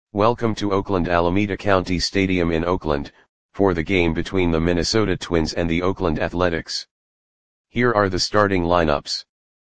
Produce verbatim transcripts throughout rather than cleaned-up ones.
Welcome to Oakland Alameda County Stadium in Oakland, for the game between the Minnesota Twins and the Oakland Athletics. Here are the starting lineups.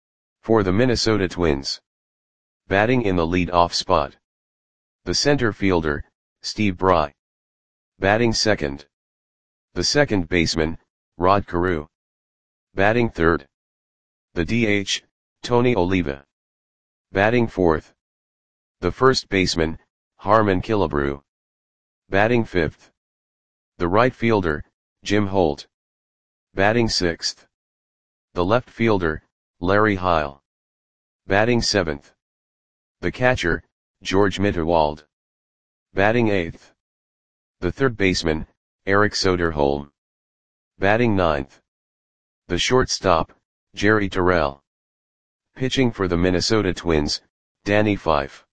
For the Minnesota Twins. Batting in the lead-off spot. The center fielder, Steve Bry. Batting second. The second baseman, Rod Carew. Batting third. The D H, Tony Oliva. Batting fourth. The first baseman, Harmon Killebrew. Batting fifth. The right fielder, Jim Holt. Batting sixth. The left fielder, Larry Heil. Batting seventh. The catcher, George Mitterwald. Batting eighth. The third baseman, Eric Soderholm. Batting ninth. The shortstop, Jerry Terrell. Pitching for the Minnesota Twins, Danny Fife.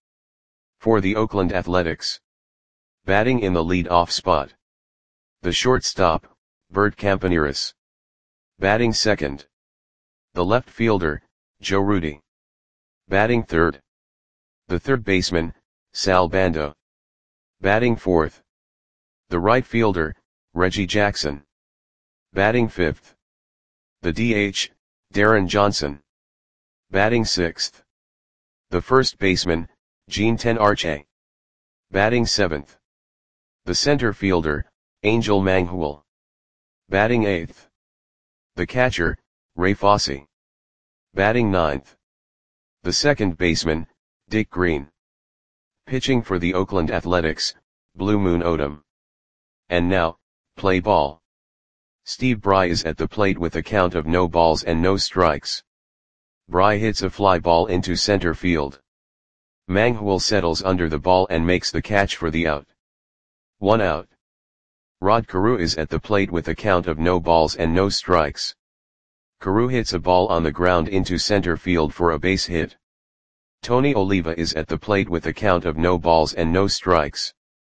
For the Oakland Athletics. Batting in the lead-off spot. The shortstop, Bert Campaneris. Batting second. The left fielder, Joe Rudi. Batting third. The third baseman, Sal Bando. Batting fourth. The right fielder, Reggie Jackson. Batting fifth. The D H, Darren Johnson. Batting sixth. The first baseman, Gene Tenarche. Batting seventh. The center fielder, Angel Manghul. Batting eighth. The catcher, Ray Fosse. Batting ninth. The second baseman, Dick Green. Pitching for the Oakland Athletics, Blue Moon Odom. And now, play ball. Steve Bry is at the plate with a count of no balls and no strikes. Bry hits a fly ball into center field. Manghul settles under the ball and makes the catch for the out. One out. Rod Carew is at the plate with a count of no balls and no strikes. Carew hits a ball on the ground into center field for a base hit. Tony Oliva is at the plate with a count of no balls and no strikes.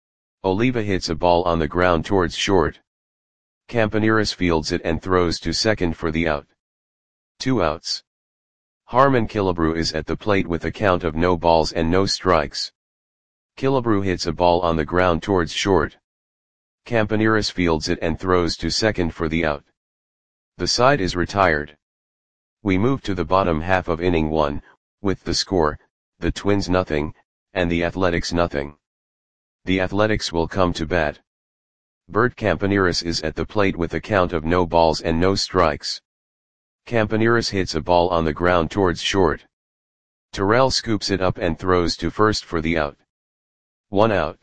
Oliva hits a ball on the ground towards short. Campaneris fields it and throws to second for the out. Two outs. Harmon Killebrew is at the plate with a count of no balls and no strikes. Killebrew hits a ball on the ground towards short. Campaneris fields it and throws to second for the out. The side is retired. We move to the bottom half of inning one, with the score, the Twins nothing, and the Athletics nothing. The Athletics will come to bat. Bert Campaneris is at the plate with a count of no balls and no strikes. Campaneris hits a ball on the ground towards short. Terrell scoops it up and throws to first for the out. One out.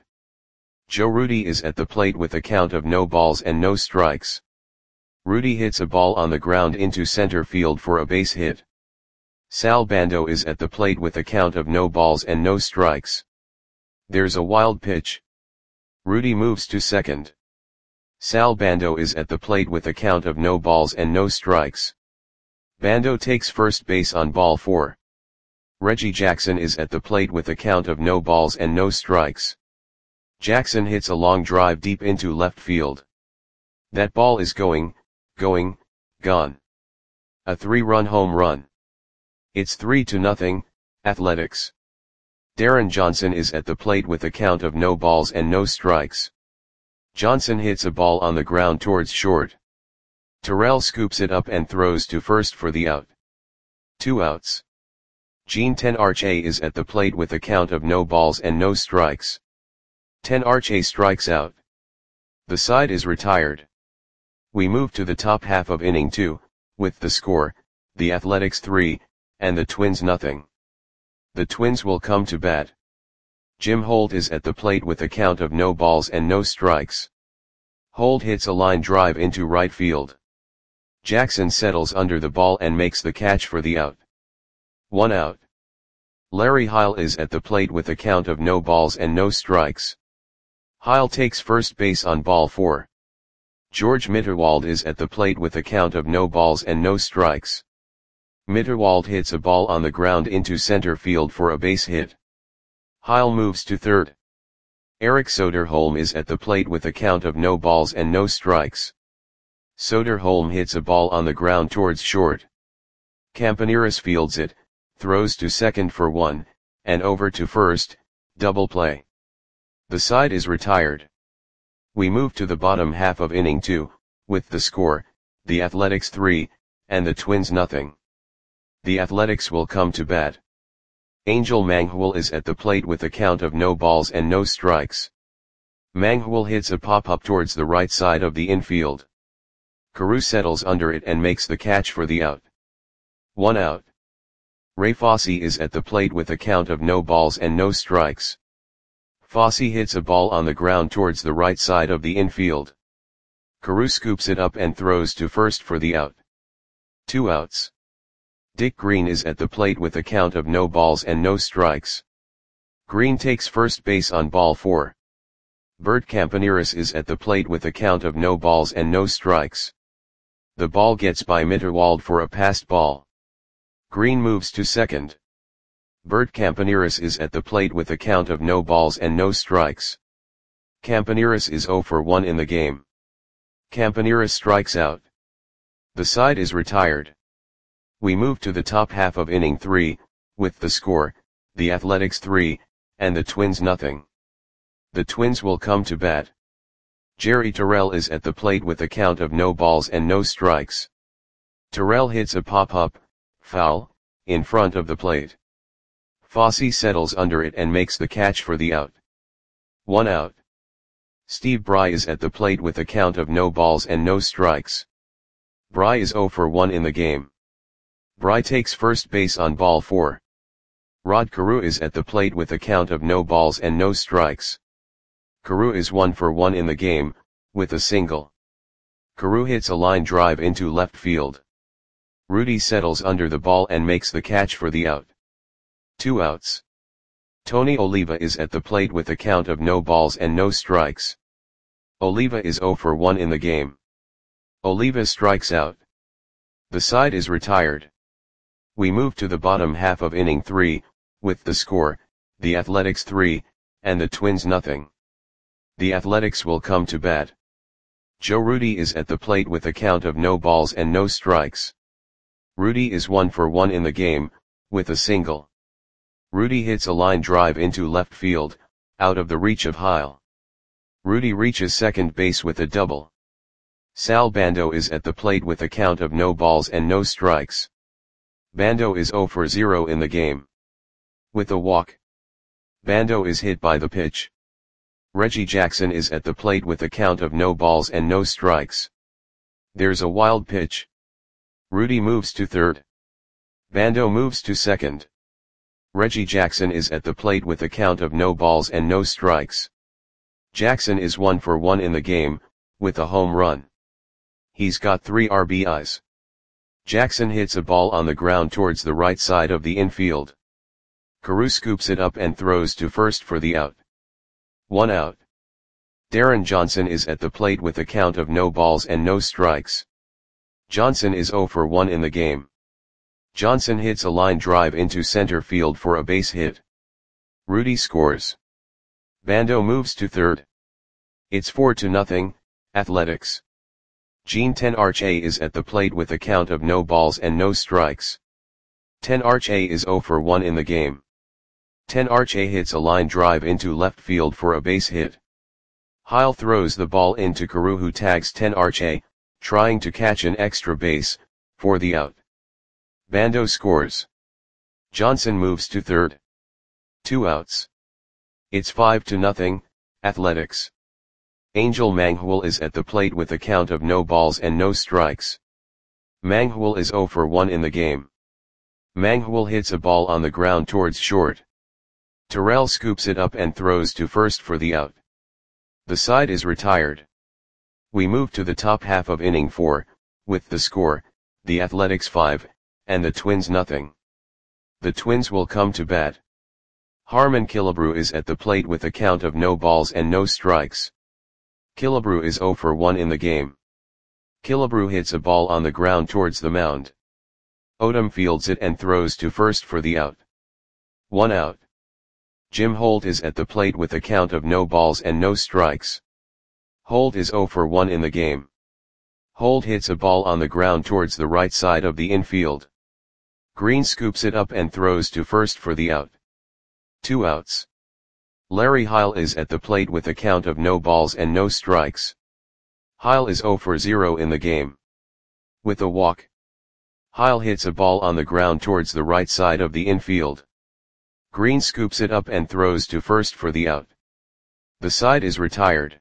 Joe Rudi is at the plate with a count of no balls and no strikes. Rudi hits a ball on the ground into center field for a base hit. Sal Bando is at the plate with a count of no balls and no strikes. There's a wild pitch. Rudi moves to second. Sal Bando is at the plate with a count of no balls and no strikes. Bando takes first base on ball four. Reggie Jackson is at the plate with a count of no balls and no strikes. Jackson hits a long drive deep into left field. That ball is going, going, gone. A three-run home run. It's three to nothing, Athletics. Darren Johnson is at the plate with a count of no balls and no strikes. Johnson hits a ball on the ground towards short. Terrell scoops it up and throws to first for the out. Two outs. Gene Tenarche is at the plate with a count of no balls and no strikes. Tenarche strikes out. The side is retired. We move to the top half of inning two, with the score, the Athletics three, and the Twins nothing. The Twins will come to bat. Jim Holt is at the plate with a count of no balls and no strikes. Holt hits a line drive into right field. Jackson settles under the ball and makes the catch for the out. One out. Larry Heil is at the plate with a count of no balls and no strikes. Heil takes first base on ball four. George Mitterwald is at the plate with a count of no balls and no strikes. Mitterwald hits a ball on the ground into center field for a base hit. Heil moves to third. Eric Soderholm is at the plate with a count of no balls and no strikes. Soderholm hits a ball on the ground towards short. Campaneris fields it, throws to second for one, and over to first, double play. The side is retired. We move to the bottom half of inning two, with the score, the Athletics three, and the Twins nothing. The Athletics will come to bat. Angel Manghwal is at the plate with a count of no balls and no strikes. Manghwal hits a pop-up towards the right side of the infield. Carew settles under it and makes the catch for the out. One out. Ray Fosse is at the plate with a count of no balls and no strikes. Fosse hits a ball on the ground towards the right side of the infield. Carew scoops it up and throws to first for the out. Two outs. Dick Green is at the plate with a count of no balls and no strikes. Green takes first base on ball four. Bert Campaneris is at the plate with a count of no balls and no strikes. The ball gets by Mitterwald for a passed ball. Green moves to second. Bert Campaneris is at the plate with a count of no balls and no strikes. Campaneris is oh for one in the game. Campaneris strikes out. The side is retired. We move to the top half of inning three, with the score, the Athletics three, and the Twins nothing. The Twins will come to bat. Jerry Terrell is at the plate with a count of no balls and no strikes. Terrell hits a pop-up, foul, in front of the plate. Fosse settles under it and makes the catch for the out. One out. Steve Bry is at the plate with a count of no balls and no strikes. Bry is oh for one in the game. Bry takes first base on ball four. Rod Carew is at the plate with a count of no balls and no strikes. Carew is one for one in the game, with a single. Carew hits a line drive into left field. Rudy settles under the ball and makes the catch for the out. Two outs. Tony Oliva is at the plate with a count of no balls and no strikes. Oliva is oh for one in the game. Oliva strikes out. The side is retired. We move to the bottom half of inning three, with the score, the Athletics three, and the Twins nothing. The Athletics will come to bat. Joe Rudi is at the plate with a count of no balls and no strikes. Rudi is one for one in the game, with a single. Rudi hits a line drive into left field, out of the reach of Heil. Rudi reaches second base with a double. Sal Bando is at the plate with a count of no balls and no strikes. Bando is oh for zero in the game. With a walk. Bando is hit by the pitch. Reggie Jackson is at the plate with a count of no balls and no strikes. There's a wild pitch. Rudi moves to third. Bando moves to second. Reggie Jackson is at the plate with a count of no balls and no strikes. Jackson is one for one in the game, with a home run. He's got three R B Is. Jackson hits a ball on the ground towards the right side of the infield. Carew scoops it up and throws to first for the out. One out. Darren Johnson is at the plate with a count of no balls and no strikes. Johnson is oh for one in the game. Johnson hits a line drive into center field for a base hit. Rudi scores. Bando moves to third. It's four to nothing, Athletics. Gene Tenarche is at the plate with a count of no balls and no strikes. Tenarche is oh for one in the game. Tenarche hits a line drive into left field for a base hit. Heil throws the ball into Carew, who tags Tenarche, trying to catch an extra base, for the out. Bando scores. Johnson moves to third. Two outs. It's five to nothing, Athletics. Angel Manghwal is at the plate with a count of no balls and no strikes. Manghwal is oh for one in the game. Manghwal hits a ball on the ground towards short. Terrell scoops it up and throws to first for the out. The side is retired. We move to the top half of inning four, with the score, the Athletics five, and the Twins nothing. The Twins will come to bat. Harmon Killebrew is at the plate with a count of no balls and no strikes. Killebrew is oh for one in the game. Killebrew hits a ball on the ground towards the mound. Odom fields it and throws to first for the out. One out. Jim Holt is at the plate with a count of no balls and no strikes. Holt is oh for one in the game. Holt hits a ball on the ground towards the right side of the infield. Green scoops it up and throws to first for the out. Two outs. Larry Heil is at the plate with a count of no balls and no strikes. Heil is zero for zero in the game. With a walk, Heil hits a ball on the ground towards the right side of the infield. Green scoops it up and throws to first for the out. The side is retired.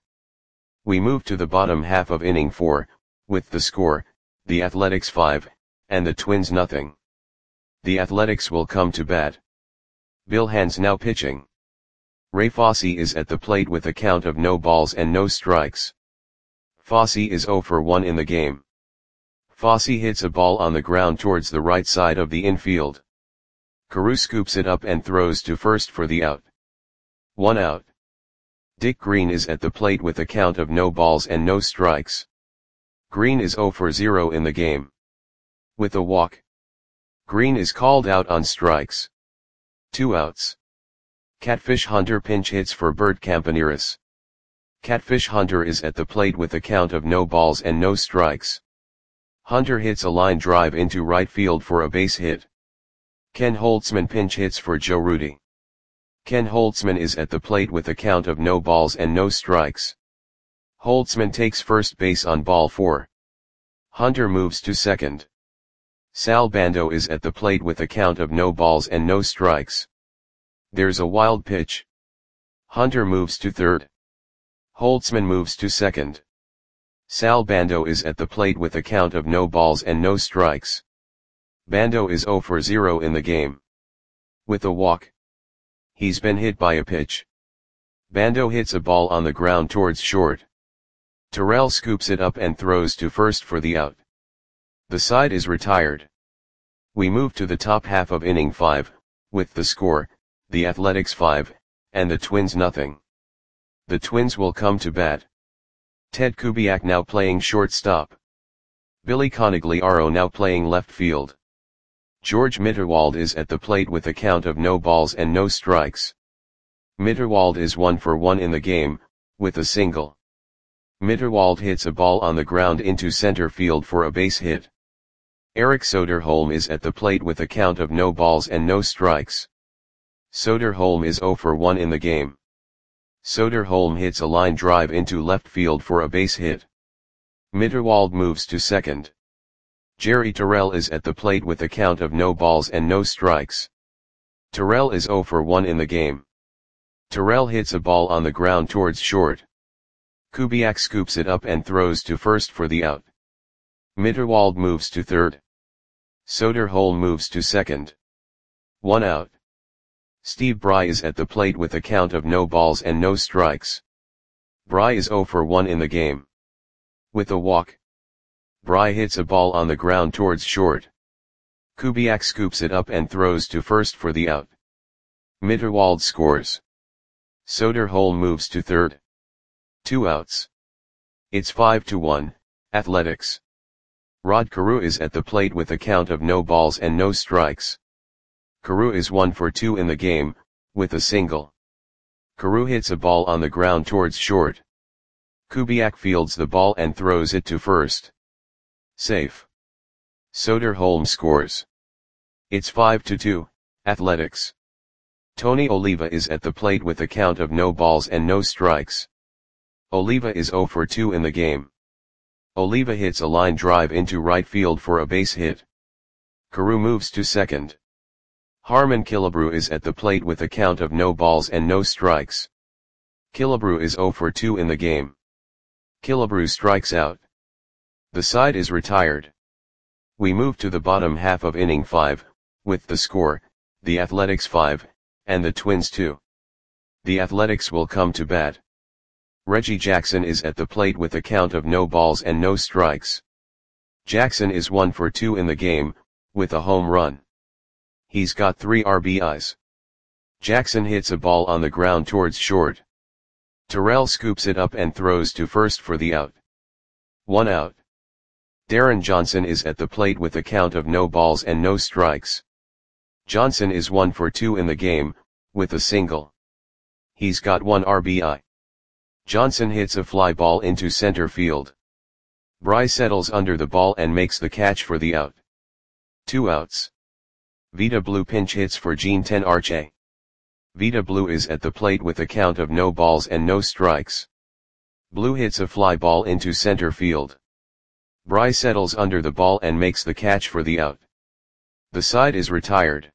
We move to the bottom half of inning four, with the score, the Athletics five, and the Twins nothing. The Athletics will come to bat. Bill Hands now pitching. Ray Fosse is at the plate with a count of no balls and no strikes. Fosse is zero for one in the game. Fosse hits a ball on the ground towards the right side of the infield. Carew scoops it up and throws to first for the out. One out. Dick Green is at the plate with a count of no balls and no strikes. Green is zero for zero in the game. With a walk, Green is called out on strikes. Two outs. Catfish Hunter pinch hits for Bert Campaneris. Catfish Hunter is at the plate with a count of no balls and no strikes. Hunter hits a line drive into right field for a base hit. Ken Holtzman pinch hits for Joe Rudi. Ken Holtzman is at the plate with a count of no balls and no strikes. Holtzman takes first base on ball four. Hunter moves to second. Sal Bando is at the plate with a count of no balls and no strikes. There's a wild pitch. Hunter moves to third. Holtzman moves to second. Sal Bando is at the plate with a count of no balls and no strikes. Bando is zero for zero in the game. With a walk, he's been hit by a pitch. Bando hits a ball on the ground towards short. Terrell scoops it up and throws to first for the out. The side is retired. We move to the top half of inning five, with the score, the Athletics five, and the Twins nothing. The Twins will come to bat. Ted Kubiak now playing shortstop. Billy Conigliaro now playing left field. George Mitterwald is at the plate with a count of no balls and no strikes. Mitterwald is one for one in the game, with a single. Mitterwald hits a ball on the ground into center field for a base hit. Eric Soderholm is at the plate with a count of no balls and no strikes. Soderholm is zero for one in the game. Soderholm hits a line drive into left field for a base hit. Mitterwald moves to second. Jerry Terrell is at the plate with a count of no balls and no strikes. Terrell is zero for one in the game. Terrell hits a ball on the ground towards short. Kubiak scoops it up and throws to first for the out. Mitterwald moves to third. Soderholm moves to second. One out. Steve Bry is at the plate with a count of no balls and no strikes. Bry is zero for one in the game. With a walk, Bry hits a ball on the ground towards short. Kubiak scoops it up and throws to first for the out. Mitterwald scores. Soderholm moves to third. Two outs. It's five to one, Athletics. Rod Carew is at the plate with a count of no balls and no strikes. Carew is one for two in the game, with a single. Carew hits a ball on the ground towards short. Kubiak fields the ball and throws it to first. Safe. Soderholm scores. It's five to two, Athletics. Tony Oliva is at the plate with a count of no balls and no strikes. Oliva is zero for two in the game. Oliva hits a line drive into right field for a base hit. Carew moves to second. Harmon Killebrew is at the plate with a count of no balls and no strikes. Killebrew is zero for two in the game. Killebrew strikes out. The side is retired. We move to the bottom half of inning five, with the score, the Athletics five, and the Twins two. The Athletics will come to bat. Reggie Jackson is at the plate with a count of no balls and no strikes. Jackson is one for two in the game, with a home run. He's got three R B Is. Jackson hits a ball on the ground towards short. Terrell scoops it up and throws to first for the out. One out. Darren Johnson is at the plate with a count of no balls and no strikes. Johnson is one for two in the game, with a single. He's got one R B I. Johnson hits a fly ball into center field. Bry settles under the ball and makes the catch for the out. Two outs. Vida Blue pinch hits for Gene Tenarche. Vita Blue is at the plate with a count of no balls and no strikes. Blue hits a fly ball into center field. Bry settles under the ball and makes the catch for the out. The side is retired.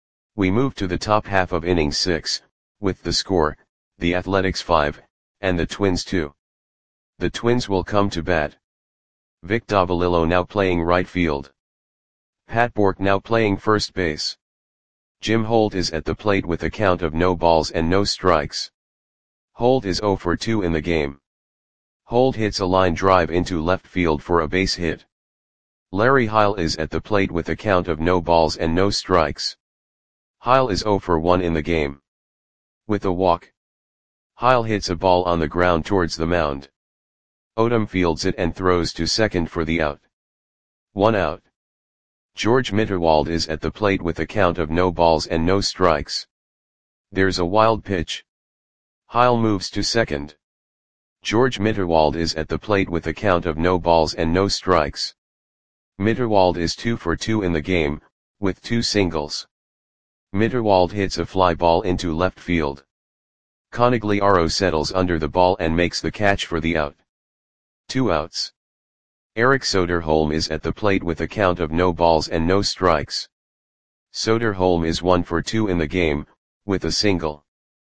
We move to the top half of inning six, with the score, the Athletics five, and the Twins two. The Twins will come to bat. Vic Davalillo now playing right field. Pat Bork now playing first base. Jim Holt is at the plate with a count of no balls and no strikes. Holt is zero for two in the game. Holt hits a line drive into left field for a base hit. Larry Heil is at the plate with a count of no balls and no strikes. Heil is zero for one in the game. With a walk, Heil hits a ball on the ground towards the mound. Odom fields it and throws to second for the out. One out. George Mitterwald is at the plate with a count of no balls and no strikes. There's a wild pitch. Heil moves to second. George Mitterwald is at the plate with a count of no balls and no strikes. Mitterwald is two for two in the game, with two singles. Mitterwald hits a fly ball into left field. Conigliaro settles under the ball and makes the catch for the out. Two outs. Eric Soderholm is at the plate with a count of no balls and no strikes. Soderholm is one for two in the game, with a single.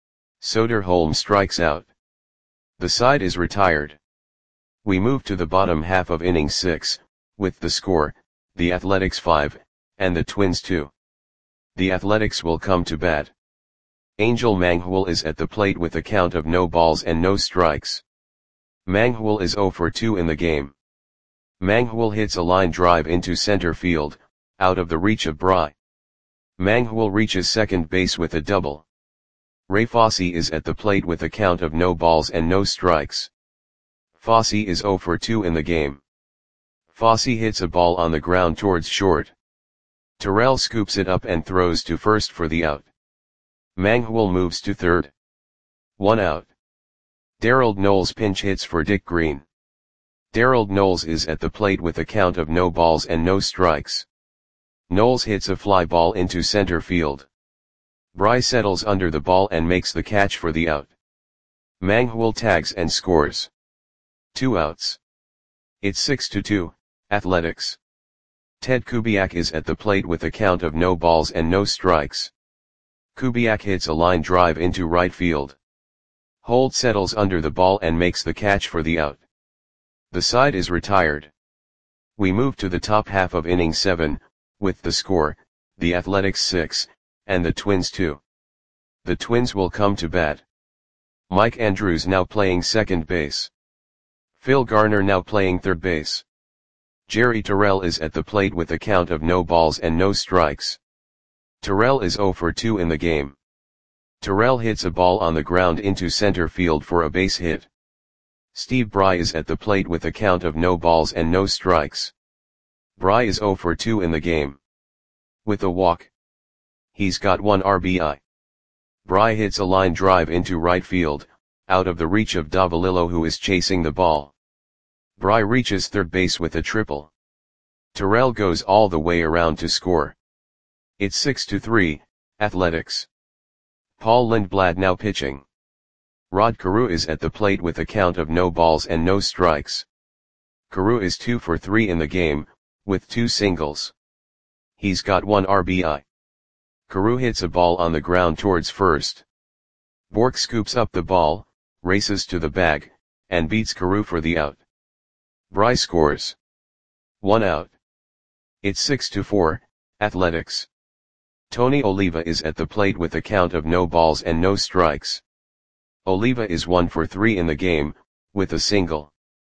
Soderholm strikes out. The side is retired. We move to the bottom half of inning six, with the score, the Athletics five, and the Twins two. The Athletics will come to bat. Angel Manghwal is at the plate with a count of no balls and no strikes. Manghwal is zero for two in the game. Manghwal hits a line drive into center field, out of the reach of Bry. Manghwal reaches second base with a double. Ray Fosse is at the plate with a count of no balls and no strikes. Fosse is zero for two in the game. Fosse hits a ball on the ground towards short. Terrell scoops it up and throws to first for the out. Manghwal moves to third. One out. Darrell Knowles pinch hits for Dick Green. Darrell Knowles is at the plate with a count of no balls and no strikes. Knowles hits a fly ball into center field. Bry settles under the ball and makes the catch for the out. Manghwal tags and scores. Two outs. It's six to two, Athletics. Ted Kubiak is at the plate with a count of no balls and no strikes. Kubiak hits a line drive into right field. Holt settles under the ball and makes the catch for the out. The side is retired. We move to the top half of inning seven, with the score, the Athletics six, and the Twins two. The Twins will come to bat. Mike Andrews now playing second base. Phil Garner now playing third base. Jerry Terrell is at the plate with a count of no balls and no strikes. Terrell is zero for two in the game. Terrell hits a ball on the ground into center field for a base hit. Steve Bry is at the plate with a count of no balls and no strikes. Bry is zero for two in the game. With a walk, he's got one R B I. Bry hits a line drive into right field, out of the reach of Davalillo who is chasing the ball. Bry reaches third base with a triple. Terrell goes all the way around to score. It's six to three, Athletics. Paul Lindblad now pitching. Rod Carew is at the plate with a count of no balls and no strikes. Carew is two for three in the game, with two singles. He's got one R B I. Carew hits a ball on the ground towards first. Bork scoops up the ball, races to the bag, and beats Carew for the out. Bry scores. One out. It's six to four, Athletics. Tony Oliva is at the plate with a count of no balls and no strikes. Oliva is one for three in the game, with a single.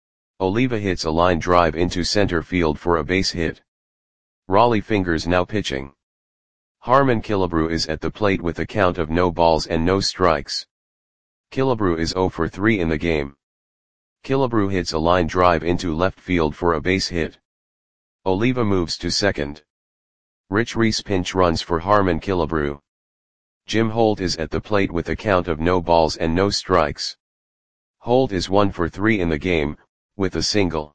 Oliva hits a line drive into center field for a base hit. Raleigh Fingers now pitching. Harmon Killebrew is at the plate with a count of no balls and no strikes. Killebrew is zero for three in the game. Killebrew hits a line drive into left field for a base hit. Oliva moves to second. Rich Reese pinch runs for Harmon Killebrew. Jim Holt is at the plate with a count of no balls and no strikes. Holt is one for three in the game, with a single.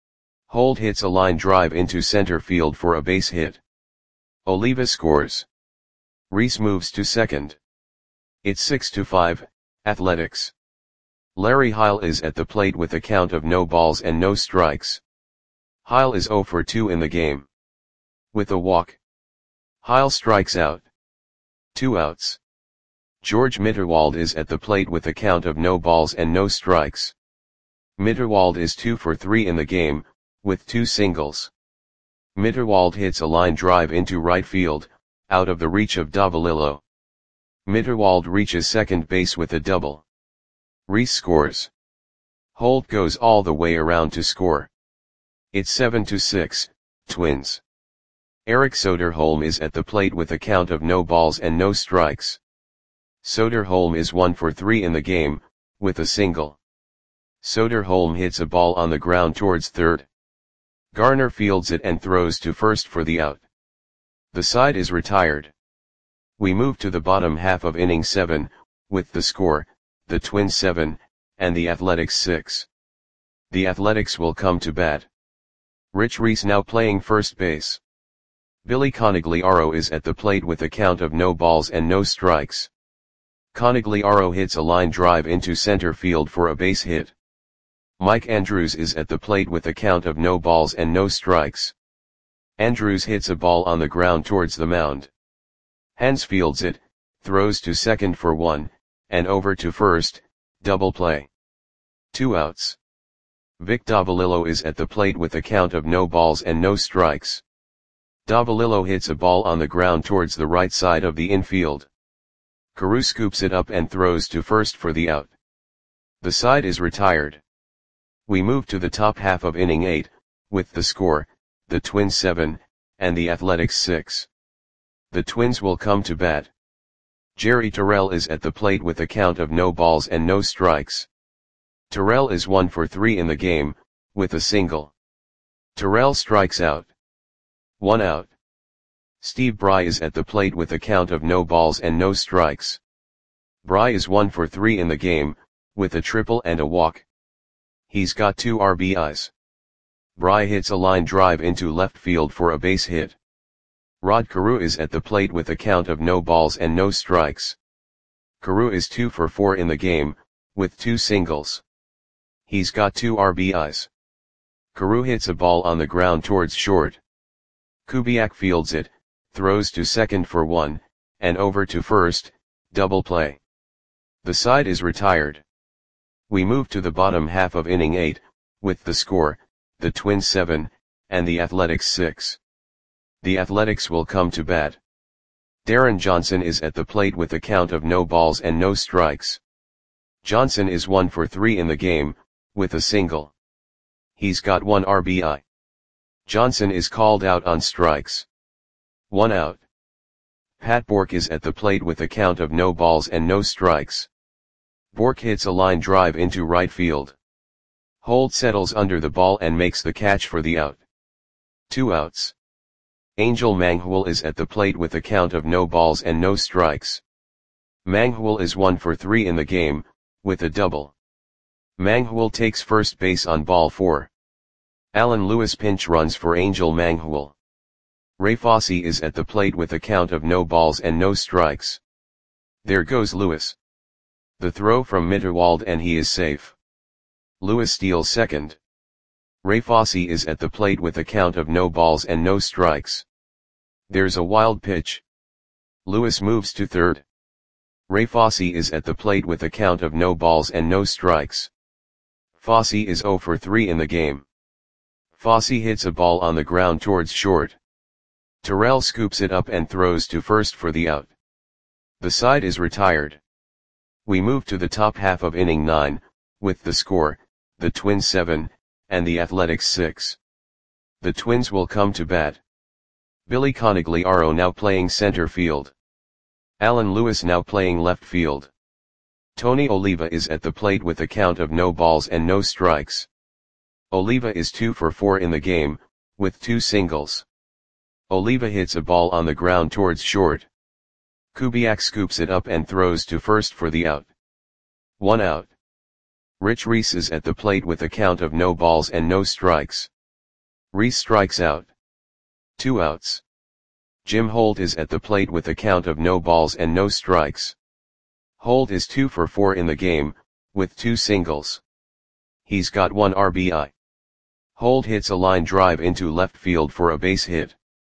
Holt hits a line drive into center field for a base hit. Oliva scores. Reese moves to second. It's six to five, Athletics. Larry Heil is at the plate with a count of no balls and no strikes. Heil is zero for two in the game. With a walk, Heil strikes out. Two outs. George Mitterwald is at the plate with a count of no balls and no strikes. Mitterwald is two for three in the game, with two singles. Mitterwald hits a line drive into right field, out of the reach of Davalillo. Mitterwald reaches second base with a double. Reese scores. Holt goes all the way around to score. It's seven to six, Twins. Eric Soderholm is at the plate with a count of no balls and no strikes. Soderholm is one for three in the game, with a single. Soderholm hits a ball on the ground towards third. Garner fields it and throws to first for the out. The side is retired. We move to the bottom half of inning seven, with the score, the Twins seven, and the Athletics six. The Athletics will come to bat. Rich Reese now playing first base. Billy Conigliaro is at the plate with a count of no balls and no strikes. Conigliaro hits a line drive into center field for a base hit. Mike Andrews is at the plate with a count of no balls and no strikes. Andrews hits a ball on the ground towards the mound. Hans fields it, throws to second for one, and over to first, double play. Two outs. Vic Davalillo is at the plate with a count of no balls and no strikes. Davalillo hits a ball on the ground towards the right side of the infield. Carew scoops it up and throws to first for the out. The side is retired. We move to the top half of inning eight, with the score, the Twins seven, and the Athletics six. The Twins will come to bat. Jerry Terrell is at the plate with a count of no balls and no strikes. Terrell is one for three in the game, with a single. Terrell strikes out. One out. Steve Bry is at the plate with a count of no balls and no strikes. Bry is one for three in the game, with a triple and a walk. He's got two R B Is. Bry hits a line drive into left field for a base hit. Rod Carew is at the plate with a count of no balls and no strikes. Carew is two for four in the game, with two singles. He's got two R B Is. Carew hits a ball on the ground towards short. Kubiak fields it, throws to second for one, and over to first, double play. The side is retired. We move to the bottom half of inning eight, with the score, the Twins seven, and the Athletics six. The Athletics will come to bat. Darren Johnson is at the plate with a count of no balls and no strikes. Johnson is one for three in the game, with a single. He's got one R B I. Johnson is called out on strikes. One out. Pat Bork is at the plate with a count of no balls and no strikes. Bork hits a line drive into right field. Holt settles under the ball and makes the catch for the out. Two outs. Angel Manghwal is at the plate with a count of no balls and no strikes. Manghwal is one for three in the game, with a double. Manghwal takes first base on ball four. Alan Lewis pinch runs for Angel Manghwal. Ray Fosse is at the plate with a count of no balls and no strikes. There goes Lewis. The throw from Mitterwald and he is safe. Lewis steals second. Ray Fosse is at the plate with a count of no balls and no strikes. There's a wild pitch. Lewis moves to third. Ray Fosse is at the plate with a count of no balls and no strikes. Fosse is zero for three in the game. Fosse hits a ball on the ground towards short. Terrell scoops it up and throws to first for the out. The side is retired. We move to the top half of inning nine, with the score, the Twins seven, and the Athletics six. The Twins will come to bat. Billy Conigliaro now playing center field. Alan Lewis now playing left field. Tony Oliva is at the plate with a count of no balls and no strikes. Oliva is two for four in the game, with two singles. Oliva hits a ball on the ground towards short. Kubiak scoops it up and throws to first for the out. One out. Rich Reese is at the plate with a count of no balls and no strikes. Reese strikes out. Two outs. Jim Holt is at the plate with a count of no balls and no strikes. Holt is two for four in the game, with two singles. He's got one R B I. Holt hits a line drive into left field for a base hit.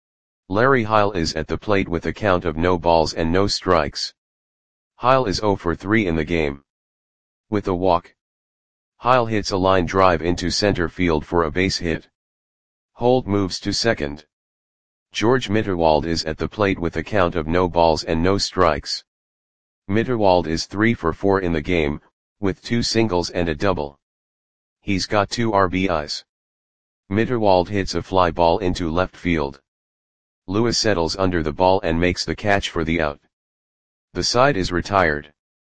Larry Heil is at the plate with a count of no balls and no strikes. Heil is zero for three in the game. With a walk. Heil hits a line drive into center field for a base hit. Holt moves to second. George Mitterwald is at the plate with a count of no balls and no strikes. Mitterwald is three for four in the game, with two singles and a double. He's got two R B Is. Mitterwald hits a fly ball into left field. Lewis settles under the ball and makes the catch for the out. The side is retired.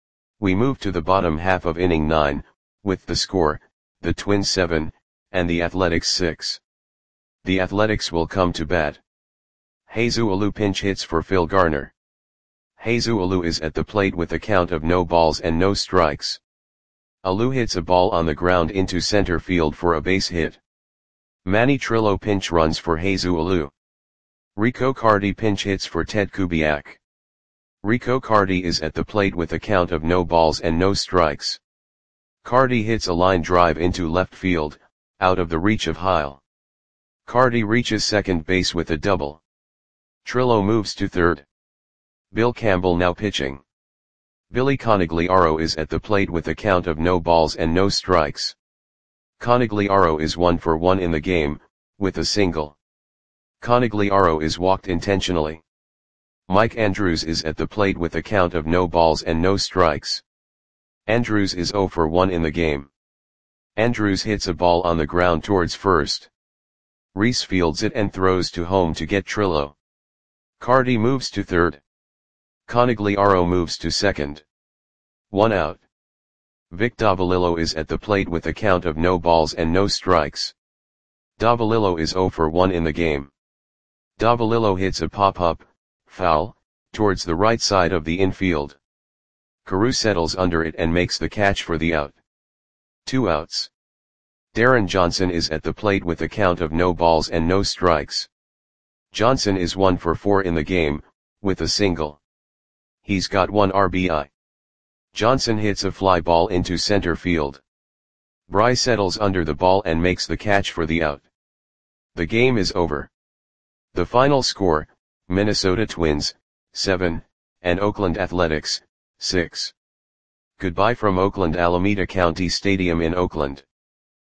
We move to the bottom half of inning nine, with the score, the Twins seven, and the Athletics six. The Athletics will come to bat. Jesus Alou pinch hits for Phil Garner. Jesus Alou is at the plate with a count of no balls and no strikes. Alou hits a ball on the ground into center field for a base hit. Manny Trillo pinch runs for Jesus Alou. Rico Cardi pinch hits for Ted Kubiak. Rico Cardi is at the plate with a count of no balls and no strikes. Cardi hits a line drive into left field, out of the reach of Heil. Cardi reaches second base with a double. Trillo moves to third. Bill Campbell now pitching. Billy Conigliaro is at the plate with a count of no balls and no strikes. Conigliaro is one for one in the game, with a single. Conigliaro is walked intentionally. Mike Andrews is at the plate with a count of no balls and no strikes. Andrews is zero for one in the game. Andrews hits a ball on the ground towards first. Reese fields it and throws to home to get Trillo. Cardi moves to third. Conigliaro moves to second. One out. Vic Davalillo is at the plate with a count of no balls and no strikes. Davalillo is zero for one in the game. Davalillo hits a pop-up, foul, towards the right side of the infield. Carew settles under it and makes the catch for the out. Two outs. Darren Johnson is at the plate with a count of no balls and no strikes. Johnson is one for four in the game, with a single. He's got one R B I. Johnson hits a fly ball into center field. Bry settles under the ball and makes the catch for the out. The game is over. The final score, Minnesota Twins, seven, and Oakland Athletics, six. Goodbye from Oakland Alameda County Stadium in Oakland.